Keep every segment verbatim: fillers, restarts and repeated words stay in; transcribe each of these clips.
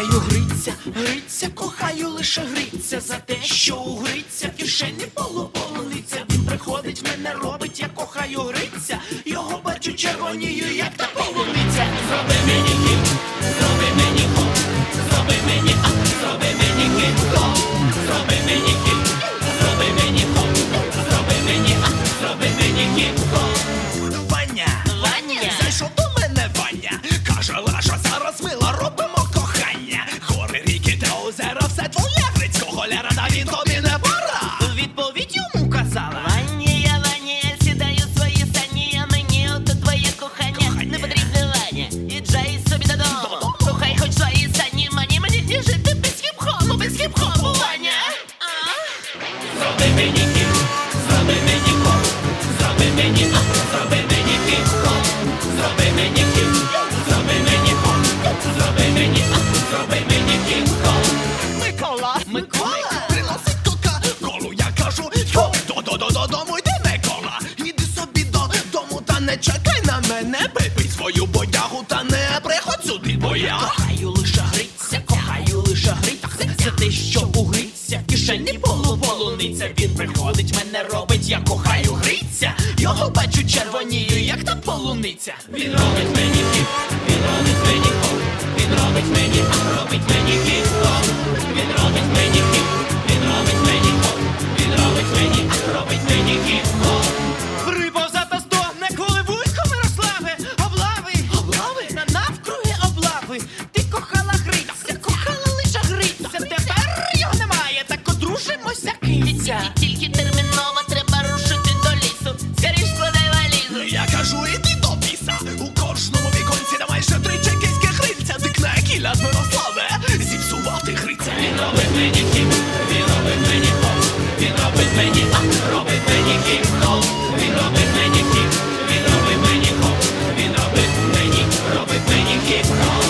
кохаю гриця, гриця, кохаю лише гриця. За те, що у гриця в кишені полуполуниця. Він приходить, мене робить, я кохаю гриця. Його бачу червонію, як та полуниця. Зроби мені хіп, зроби мені хоп, зроби мені ап, зроби мені хіп-хоп. Зроби мені хіп, зроби мені хоп, зроби мені ап, зроби мені хіп-хоп. Ваня, Ваня, зайшов до мене Ваня. Каже, Лаша, зараз мила робимо кохання. Гори, ріки та озера, все твоє. Грицького ляра, та він тобі не пора. Відповідь йому казала: Ваня, я Ваня, я сідаю в свої сані, а мені ото твоє кохання, Кохання. не потрібне, Ваня. Їжджай собі додому, кохай хоч свої сані, мені мені не жити без хіп-хопу, без хіп-хопу, Ваня. А? зроби мені хіп, зроби мені хоп, зроби мені ап, зроби мені хіп-хоп. Зроби мені хіп, зроби мені хоп, зроби мені ап, зроби мені хіп-хоп. Микола, Микола? приносить кока-колу, я кажу: хоп, до-до-до-додому йди, Микола. Іди собі додому та не чекай на мене. Випий свою бодягу та не приходь сюди, бо я кохаю лише гриця, кохаю лише гриця. За те, що у гриця в кишені полуполуниця. Він приходить, мене робить, я кохаю гриця. Його бачу червонію, як та полуниця. Він робить мені хіп, він робить мені хоп, він робить мені ап, робить мені хіп-хоп. Він робить мені хіп, він робить мені хоп, він робить мені ап, робить мені хіп-хоп. Припозата стогне, коли вуйко Мирославе. Облави, облави, на навкруги облави. Ти кохала гриця, кохала лише гриця. Тепер його немає, так одружимося, киця. Тільки терміново треба рушити до лісу, скоріш складай валізу. Я кажу, іди до біса. У кожному віконці на майже три чекійських гриця. Дикне кіля з Мирославе, зіпсувати гриця. Він робить мені хіп, він робить мені хоп, він робить мені ап, робить мені хіп-хоп. Він робить мені хіп, він робить мені хоп, він робить мені, робить мені хіп-хоп.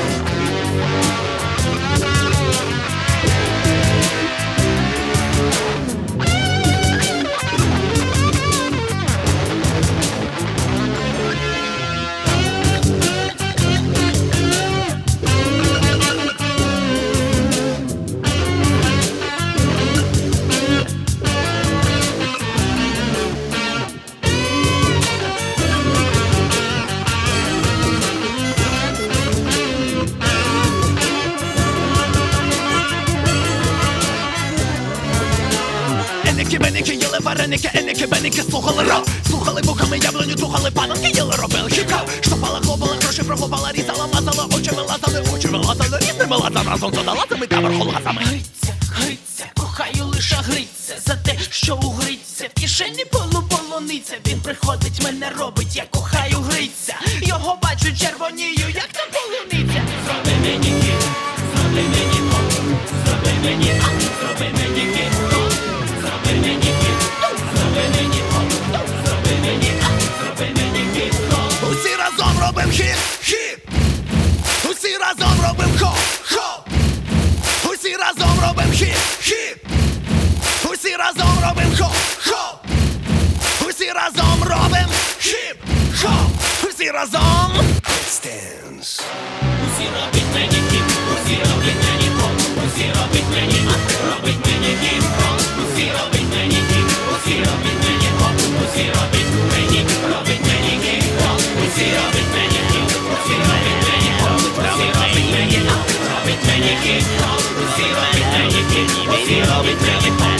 Еники, беники, їли вареники, еники, беники, слухали рок. Слухали вухами яблуню, тухали пананки, їли, робили хіп-хоп. Штопала, хлопала, гроші прохопала, різала, мазала, очі вилазали, очі вилазали, різними лаза разом з одалазами та верхолазами. Гриця, гриця, кохаю лише гриця. За те, що у гриця в кишені полуполуниця. Він приходить, мене робить, я кохаю гриця. Його бачу червонію, як та полуниця. Зроби мені хіп, зроби мені хоп, зроби мені ап, зроби мені хіп-хоп. Зроби мені хіп, зроби мені хоп, зроби мені ап, зроби мені хіп-хоп. Усі разом робим хіп-хіп. Усі разом робим хоп-хоп. Усі разом робим хіп-хіп. Усі разом робим хоп-хоп. Усі разом робим хіп-хоп. Усі разом Dance. Усі робить мені хіп, усі робить мені хоп, усі робить мені ап, робить мені хіп-хоп. Усі робить мені хіп, усі робить мені хоп, усі робить мені, робить мені хіп-хоп. Усі робить мені хіп, усі робить мені хоп, усі робить мені ап, робить мені хіп-хоп. Усі робить мені хіп, усі робить мені хоп.